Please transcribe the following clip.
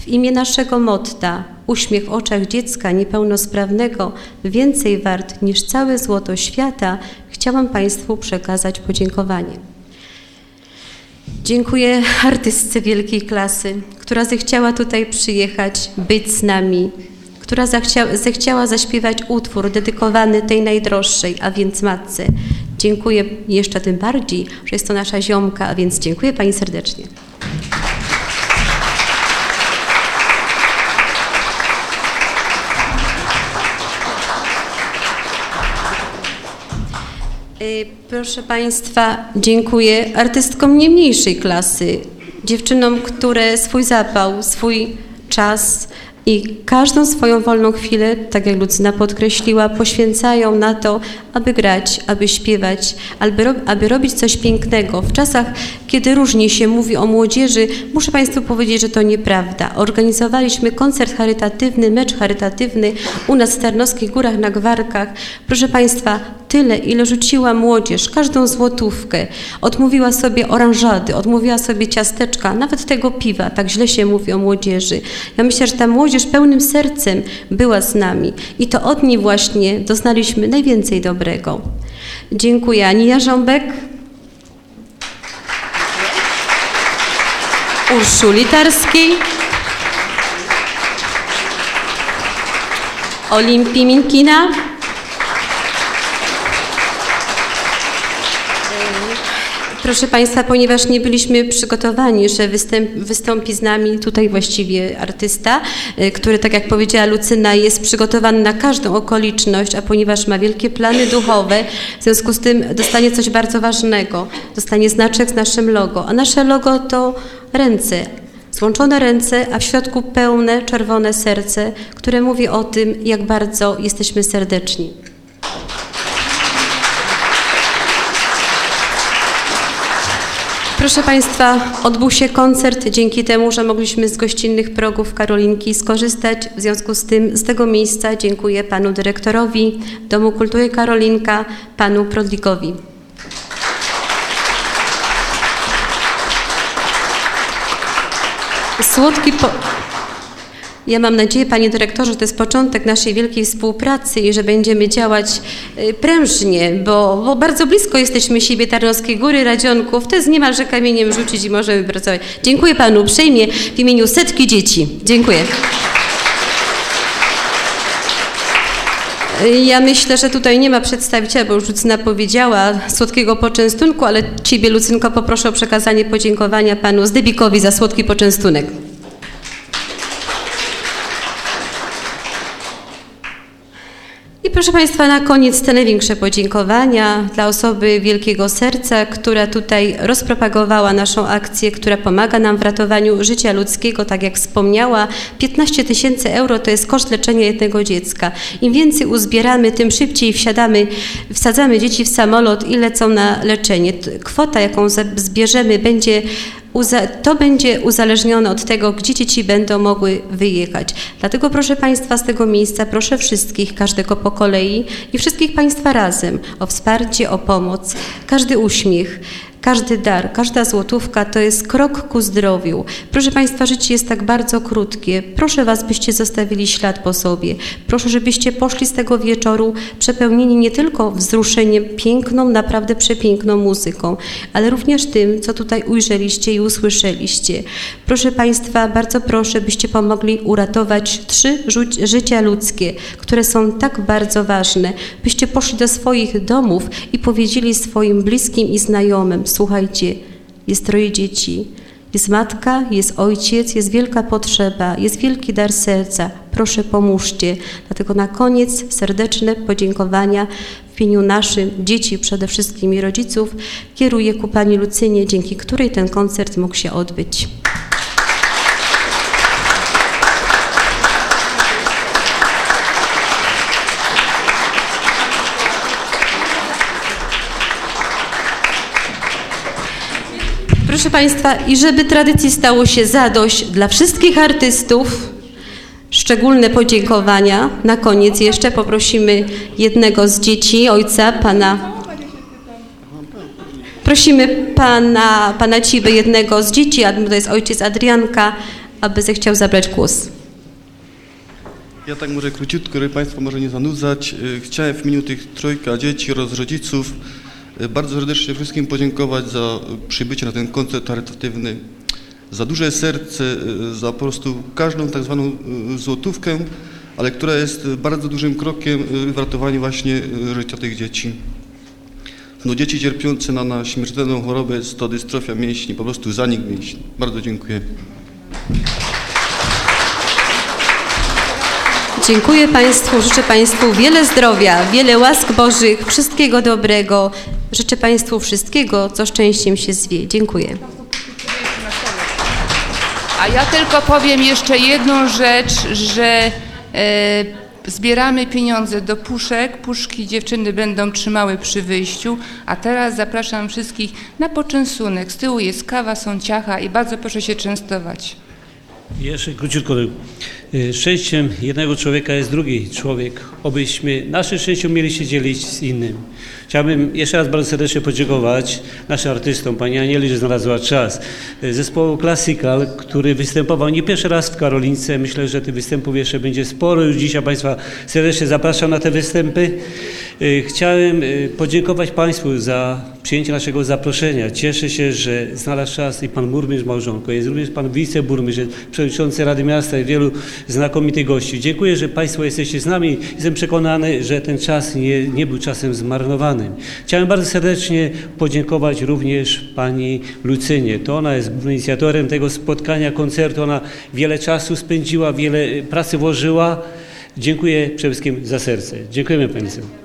W imię naszego motta uśmiech w oczach dziecka niepełnosprawnego więcej wart niż całe złoto świata chciałam Państwu przekazać podziękowanie. Dziękuję artystce wielkiej klasy, która zechciała tutaj przyjechać, być z nami, która zechciała zaśpiewać utwór dedykowany tej najdroższej, a więc matce. Dziękuję jeszcze tym bardziej, że jest to nasza ziomka, a więc dziękuję Pani serdecznie. Proszę Państwa, dziękuję artystkom nie mniejszej klasy, dziewczynom, które swój zapał, swój czas i każdą swoją wolną chwilę, tak jak Lucyna podkreśliła, poświęcają na to, aby grać, aby śpiewać, aby robić coś pięknego. W czasach, kiedy różnie się mówi o młodzieży, muszę Państwu powiedzieć, że to nieprawda. Organizowaliśmy koncert charytatywny, mecz charytatywny u nas w Tarnowskich Górach na Gwarkach. Proszę Państwa, tyle, ile rzuciła młodzież, każdą złotówkę, odmówiła sobie oranżady, odmówiła sobie ciasteczka, nawet tego piwa, tak źle się mówi o młodzieży. Ja myślę, że ta młodzież pełnym sercem była z nami i to od niej właśnie doznaliśmy najwięcej dobrego. Dziękuję Ani Jarząbek, Urszuli Tarskiej, Olimpii Minkina, proszę Państwa, ponieważ nie byliśmy przygotowani, że wystąpi z nami tutaj właściwie artysta, który, tak jak powiedziała Lucyna, jest przygotowany na każdą okoliczność, a ponieważ ma wielkie plany duchowe, w związku z tym dostanie coś bardzo ważnego. Dostanie znaczek z naszym logo, a nasze logo to ręce. Złączone ręce, a w środku pełne, czerwone serce, które mówi o tym, jak bardzo jesteśmy serdeczni. Proszę Państwa, odbył się koncert dzięki temu, że mogliśmy z gościnnych progów Karolinki skorzystać. W związku z tym z tego miejsca dziękuję Panu Dyrektorowi Domu Kultury Karolinka, Panu Prodlikowi. Ja mam nadzieję, Panie Dyrektorze, że to jest początek naszej wielkiej współpracy i że będziemy działać prężnie, bo bardzo blisko jesteśmy siebie, Tarnowskie Góry, Radzionków. To jest niemalże kamieniem rzucić i możemy pracować. Dziękuję Panu uprzejmie w imieniu setki dzieci. Dziękuję. Ja myślę, że tutaj nie ma przedstawiciela, bo już Lucyna powiedziała, słodkiego poczęstunku, ale Ciebie, Lucynko, poproszę o przekazanie podziękowania Panu Zdybikowi za słodki poczęstunek. I proszę Państwa, na koniec te największe podziękowania dla osoby wielkiego serca, która tutaj rozpropagowała naszą akcję, która pomaga nam w ratowaniu życia ludzkiego. Tak jak wspomniała, 15 000 euro to jest koszt leczenia jednego dziecka. Im więcej uzbieramy, tym szybciej wsadzamy dzieci w samolot i lecą na leczenie. Kwota, jaką zbierzemy, będzie uzależnione od tego, gdzie dzieci będą mogły wyjechać. Dlatego proszę Państwa, z tego miejsca proszę wszystkich, każdego po kolei i wszystkich Państwa razem o wsparcie, o pomoc. Każdy uśmiech, każdy dar, każda złotówka to jest krok ku zdrowiu. Proszę Państwa, życie jest tak bardzo krótkie. Proszę Was, byście zostawili ślad po sobie. Proszę, żebyście poszli z tego wieczoru przepełnieni nie tylko wzruszeniem, piękną, naprawdę przepiękną muzyką, ale również tym, co tutaj ujrzeliście i usłyszeliście. Proszę Państwa, bardzo proszę, byście pomogli uratować 3 życia ludzkie, które są tak bardzo ważne. Byście poszli do swoich domów i powiedzieli swoim bliskim i znajomym: słuchajcie, jest 3 dzieci, jest matka, jest ojciec, jest wielka potrzeba, jest wielki dar serca. Proszę, pomóżcie. Dlatego na koniec serdeczne podziękowania w imieniu naszych dzieci, przede wszystkim i rodziców, kieruję ku Pani Lucynie, dzięki której ten koncert mógł się odbyć. Proszę Państwa, i żeby tradycji stało się zadość dla wszystkich artystów, szczególne podziękowania. Na koniec jeszcze poprosimy jednego z dzieci, ojca, pana. Prosimy pana Cibę, jednego z dzieci, a to jest ojciec Adrianka, aby zechciał zabrać głos. Ja tak może króciutko, żeby Państwa może nie zanudzać. Chciałem w imieniu tych trójka dzieci oraz rodziców bardzo serdecznie wszystkim podziękować za przybycie na ten koncert charytatywny, za duże serce, za po prostu każdą tak zwaną złotówkę, ale która jest bardzo dużym krokiem w ratowaniu właśnie życia tych dzieci. No, dzieci cierpiące na śmiertelną chorobę jest to dystrofia mięśni, po prostu zanik mięśni. Bardzo dziękuję. Dziękuję Państwu, życzę Państwu wiele zdrowia, wiele łask Bożych, wszystkiego dobrego. Życzę Państwu wszystkiego, co szczęściem się zwie. Dziękuję. A ja tylko powiem jeszcze jedną rzecz, że zbieramy pieniądze do puszek. Puszki dziewczyny będą trzymały przy wyjściu, a teraz zapraszam wszystkich na poczęstunek. Z tyłu jest kawa, są ciacha i bardzo proszę się częstować. Jeszcze króciutko. Szczęściem jednego człowieka jest drugi człowiek. Obyśmy nasze szczęście mieli się dzielić z innym. Chciałbym jeszcze raz bardzo serdecznie podziękować naszym artystom, pani Anieli, że znalazła czas. Zespołu Classical, który występował nie pierwszy raz w Karolince. Myślę, że tych występów jeszcze będzie sporo. Już dzisiaj Państwa serdecznie zapraszam na te występy. Chciałem podziękować Państwu za przyjęcie naszego zaproszenia. Cieszę się, że znalazł czas i pan burmistrz z małżonką, jest również pan wiceburmistrz, przewodniczący Rady Miasta i wielu znakomitych gości. Dziękuję, że Państwo jesteście z nami. Jestem przekonany, że ten czas nie był czasem zmarnowanym. Chciałem bardzo serdecznie podziękować również pani Lucynie. To ona jest inicjatorem tego spotkania, koncertu. Ona wiele czasu spędziła, wiele pracy włożyła. Dziękuję przede wszystkim za serce. Dziękujemy Państwu.